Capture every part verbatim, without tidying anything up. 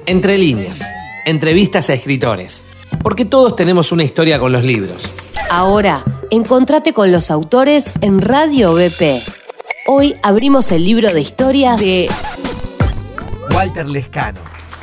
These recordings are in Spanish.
Entre líneas, entrevistas a escritores, porque todos tenemos una historia con los libros. Ahora, encontrate con los autores en Radio B P. Hoy abrimos el libro de historias de Walter Lescano.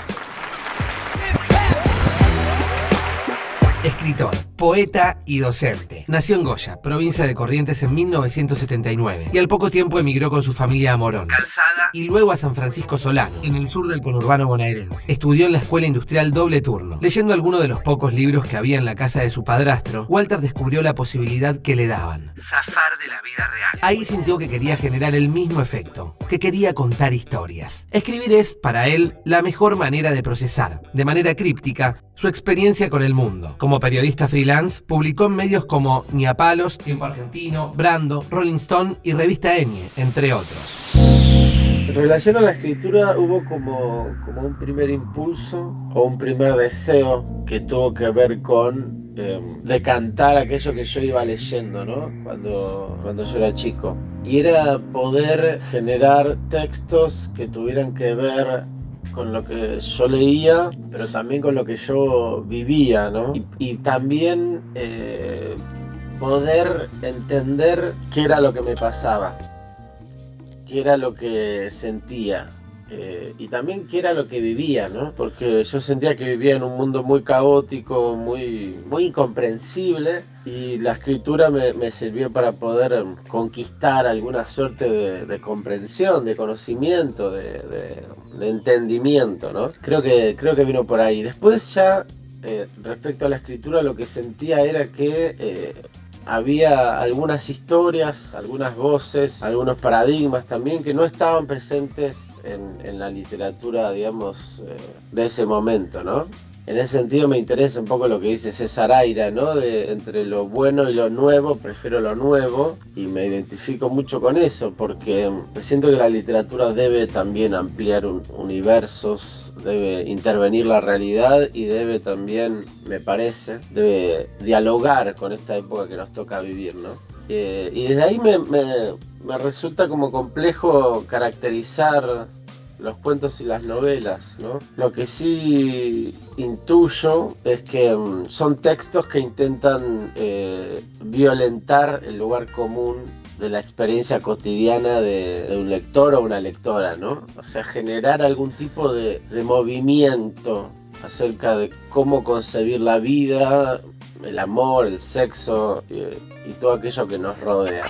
Escritor, poeta y docente. Nació en Goya, provincia de Corrientes, en mil novecientos setenta y nueve, y al poco tiempo emigró con su familia a Morón, Calzada, y luego a San Francisco Solano, en el sur del conurbano bonaerense. Estudió en la Escuela Industrial Doble Turno. Leyendo algunos de los pocos libros que había en la casa de su padrastro, Walter descubrió la posibilidad que le daban: zafar de la vida real. Ahí sintió que quería generar el mismo efecto, que quería contar historias. Escribir es, para él, la mejor manera de procesar, de manera críptica, su experiencia con el mundo. Como periodista freelance, publicó en medios como Ni a Palos, Tiempo Argentino, Brando, Rolling Stone y Revista Enie, entre otros. En relación a la escritura hubo como, como un primer impulso o un primer deseo que tuvo que ver con eh, decantar aquello que yo iba leyendo, ¿no? Cuando, cuando yo era chico. Y era poder generar textos que tuvieran que ver con lo que yo leía, pero también con lo que yo vivía, ¿no? Y, y también eh, poder entender qué era lo que me pasaba, qué era lo que sentía, eh, y también qué era lo que vivía, ¿no? Porque yo sentía que vivía en un mundo muy caótico, muy, muy incomprensible, y la escritura me, me sirvió para poder conquistar alguna suerte de, de comprensión, de conocimiento, de, de, de entendimiento, ¿no? Creo que, creo que vino por ahí. Después ya, eh, respecto a la escritura, lo que sentía era que eh, había algunas historias, algunas voces, algunos paradigmas también que no estaban presentes en, en la literatura, digamos, eh, de ese momento, ¿no? En ese sentido me interesa un poco lo que dice César Aira, ¿no? De entre lo bueno y lo nuevo, prefiero lo nuevo, y me identifico mucho con eso, porque siento que la literatura debe también ampliar un, universos, debe intervenir la realidad y debe también, me parece, debe dialogar con esta época que nos toca vivir, ¿no? Eh, y desde ahí me, me, me resulta como complejo caracterizar los cuentos y las novelas, ¿no? Lo que sí intuyo es que um, son textos que intentan eh, violentar el lugar común de la experiencia cotidiana de, de un lector o una lectora, ¿no? O sea, generar algún tipo de, de movimiento acerca de cómo concebir la vida, el amor, el sexo eh, y todo aquello que nos rodea.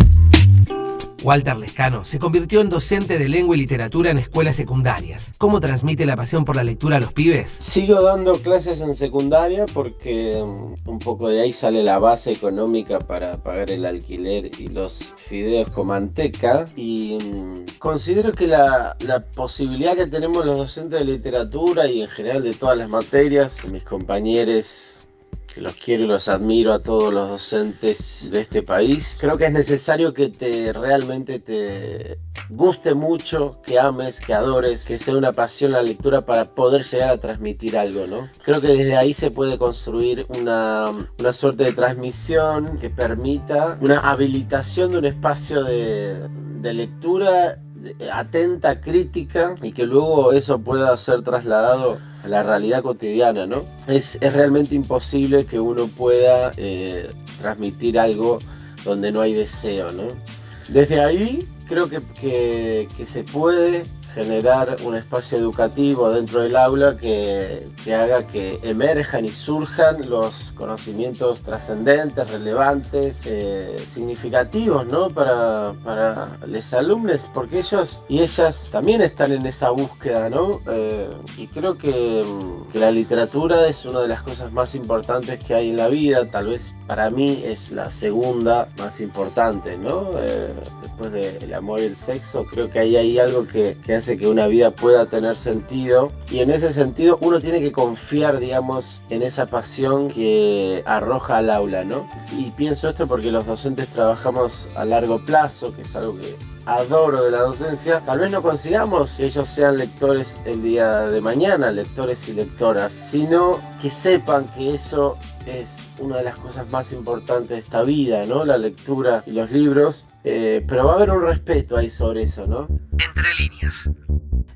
Walter Lescano se convirtió en docente de lengua y literatura en escuelas secundarias. ¿Cómo transmite la pasión por la lectura a los pibes? Sigo dando clases en secundaria porque um, un poco de ahí sale la base económica para pagar el alquiler y los fideos con manteca. Y um, considero que la, la posibilidad que tenemos los docentes de literatura y en general de todas las materias, mis compañeros, que los quiero y los admiro a todos los docentes de este país, creo que es necesario que te realmente te guste mucho, que ames, que adores, que sea una pasión la lectura para poder llegar a transmitir algo, ¿no? Creo que desde ahí se puede construir una, una suerte de transmisión que permita una habilitación de un espacio de, de lectura atenta, crítica, y que luego eso pueda ser trasladado a la realidad cotidiana, ¿no? Es, es realmente imposible que uno pueda eh, transmitir algo donde no hay deseo, ¿no? Desde ahí creo que, que, que se puede generar un espacio educativo dentro del aula que, que haga que emerjan y surjan los conocimientos trascendentes, relevantes, eh, significativos, ¿no? Para, para los alumnos, porque ellos y ellas también están en esa búsqueda, ¿no? Eh, y creo que, que la literatura es una de las cosas más importantes que hay en la vida. Tal vez para mí es la segunda más importante, ¿no? Eh, después del amor y el sexo, creo que ahí hay algo que, que hace que una vida pueda tener sentido, y en ese sentido uno tiene que confiar, digamos, en esa pasión que arroja al aula, ¿no? Y pienso esto porque los docentes trabajamos a largo plazo, que es algo que adoro de la docencia. Tal vez no consigamos que ellos sean lectores el día de mañana, lectores y lectoras, sino que sepan que eso es una de las cosas más importantes de esta vida, ¿no? La lectura y los libros, eh, pero va a haber un respeto ahí sobre eso, ¿no? Entre líneas.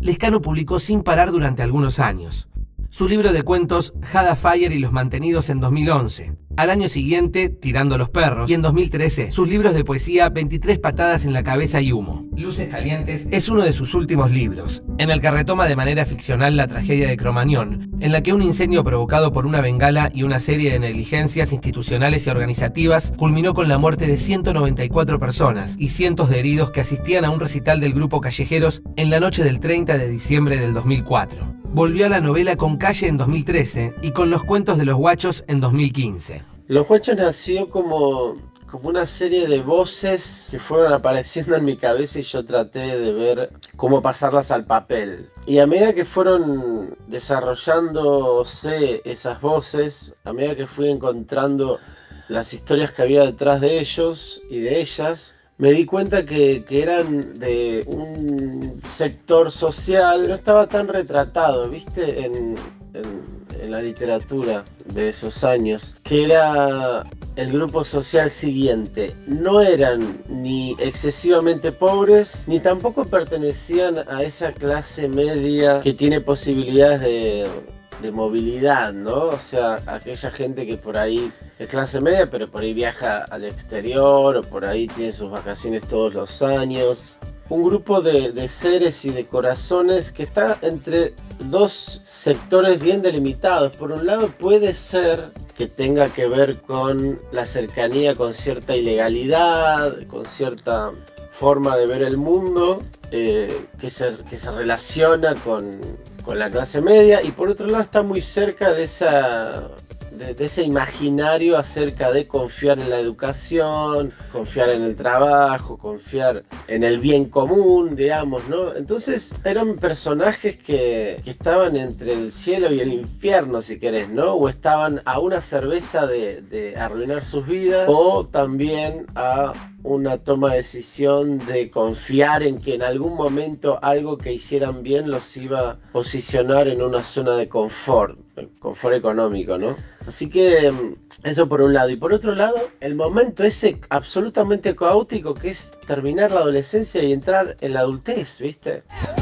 Lescano publicó sin parar durante algunos años. Su libro de cuentos Hada Fire y los mantenidos en dos mil once. Al año siguiente, Tirando los perros. Y en dos mil trece, sus libros de poesía veintitrés patadas en la cabeza y humo. Luces calientes es uno de sus últimos libros, en el que retoma de manera ficcional la tragedia de Cromañón, en la que un incendio provocado por una bengala y una serie de negligencias institucionales y organizativas culminó con la muerte de ciento noventa y cuatro personas y cientos de heridos que asistían a un recital del grupo Callejeros en la noche del treinta de diciembre del dos mil cuatro. Volvió a la novela con Calle en dos mil trece y con Los cuentos de los guachos en dos mil quince. Los guachos nació como, como una serie de voces que fueron apareciendo en mi cabeza y yo traté de ver cómo pasarlas al papel. Y a medida que fueron desarrollándose esas voces, a medida que fui encontrando las historias que había detrás de ellos y de ellas, me di cuenta que, que eran de un sector social que no estaba tan retratado, ¿viste? En, en, en la literatura de esos años, que era el grupo social siguiente. No eran ni excesivamente pobres, ni tampoco pertenecían a esa clase media que tiene posibilidades de... de movilidad, ¿no? O sea, aquella gente que por ahí es clase media, pero por ahí viaja al exterior, o por ahí tiene sus vacaciones todos los años. Un grupo de, de seres y de corazones que está entre dos sectores bien delimitados. Por un lado puede ser que tenga que ver con la cercanía con cierta ilegalidad, con cierta forma de ver el mundo, eh, que, se, que se relaciona con, con la clase media, y por otro lado está muy cerca de, esa, de, de ese imaginario acerca de confiar en la educación, confiar en el trabajo, confiar en el bien común, digamos, ¿no? Entonces eran personajes que, que estaban entre el cielo y el infierno, si querés, ¿no? O estaban a una cerveza de, de arruinar sus vidas, o también a una toma de decisión de confiar en que en algún momento algo que hicieran bien los iba a posicionar en una zona de confort, confort económico, ¿no? Así que eso por un lado. Y por otro lado, el momento ese absolutamente caótico que es terminar la adolescencia y entrar en la adultez, ¿viste?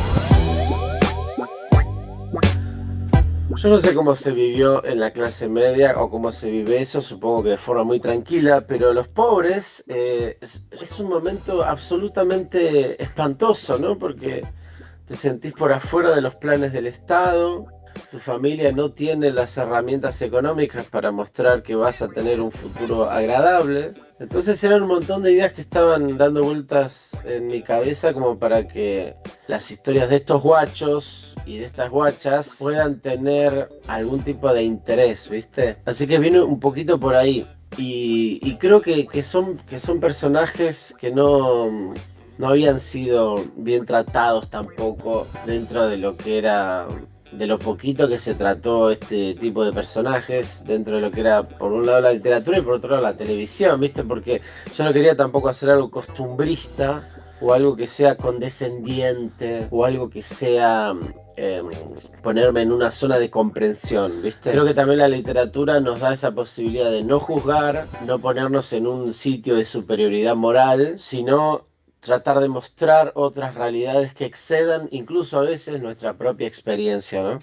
Yo no sé cómo se vivió en la clase media o cómo se vive eso, supongo que de forma muy tranquila, pero los pobres eh, es, es un momento absolutamente espantoso, ¿no? Porque te sentís por afuera de los planes del Estado, tu familia no tiene las herramientas económicas para mostrar que vas a tener un futuro agradable. Entonces eran un montón de ideas que estaban dando vueltas en mi cabeza como para que las historias de estos guachos y de estas guachas puedan tener algún tipo de interés, ¿viste? Así que vino un poquito por ahí. Y, y creo que, que, son, que son personajes que no, no habían sido bien tratados tampoco dentro de lo que era... de lo poquito que se trató este tipo de personajes dentro de lo que era por un lado la literatura y por otro lado la televisión, ¿viste? Porque yo no quería tampoco hacer algo costumbrista o algo que sea condescendiente o algo que sea eh, ponerme en una zona de comprensión, ¿viste? Creo que también la literatura nos da esa posibilidad de no juzgar, no ponernos en un sitio de superioridad moral, sino tratar de mostrar otras realidades que excedan incluso a veces nuestra propia experiencia, ¿no?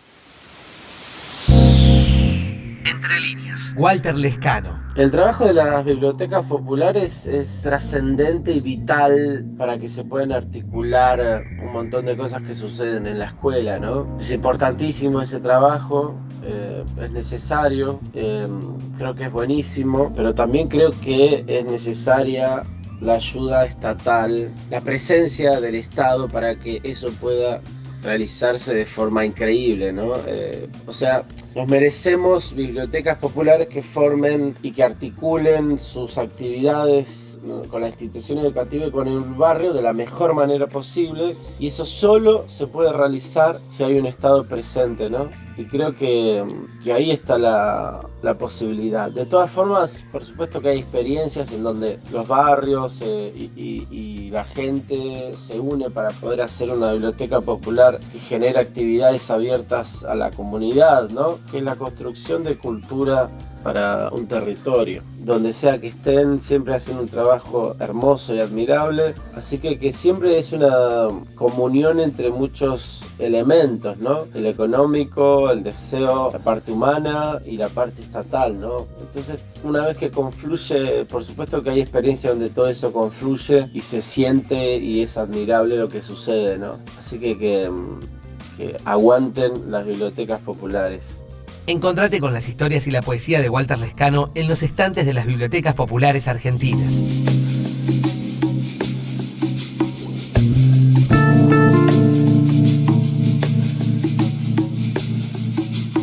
Entre líneas. Walter Lescano. El trabajo de las bibliotecas populares es trascendente y vital para que se puedan articular un montón de cosas que suceden en la escuela, ¿no? Es importantísimo ese trabajo, eh, es necesario, eh, creo que es buenísimo, pero también creo que es necesaria la ayuda estatal, la presencia del Estado para que eso pueda realizarse de forma increíble, ¿no? Eh, o sea, nos merecemos bibliotecas populares que formen y que articulen sus actividades, ¿no?, con la institución educativa y con el barrio de la mejor manera posible, y eso solo se puede realizar si hay un Estado presente, ¿no? Y creo que, que ahí está la, la posibilidad. De todas formas, por supuesto que hay experiencias en donde los barrios eh, y, y, y la gente se une para poder hacer una biblioteca popular que genera actividades abiertas a la comunidad, ¿no? Que es la construcción de cultura para un territorio. Donde sea que estén, siempre hacen un trabajo hermoso y admirable. Así que, que siempre es una comunión entre muchos elementos, ¿no? El económico, el deseo, la parte humana y la parte estatal, ¿no? Entonces, una vez que confluye, por supuesto que hay experiencias donde todo eso confluye y se siente y es admirable lo que sucede, ¿no? Así que que, que aguanten las bibliotecas populares. Encontrate con las historias y la poesía de Walter Lescano en los estantes de las bibliotecas populares argentinas.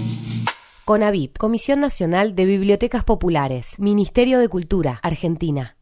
CONABIP, Comisión Nacional de Bibliotecas Populares, Ministerio de Cultura, Argentina.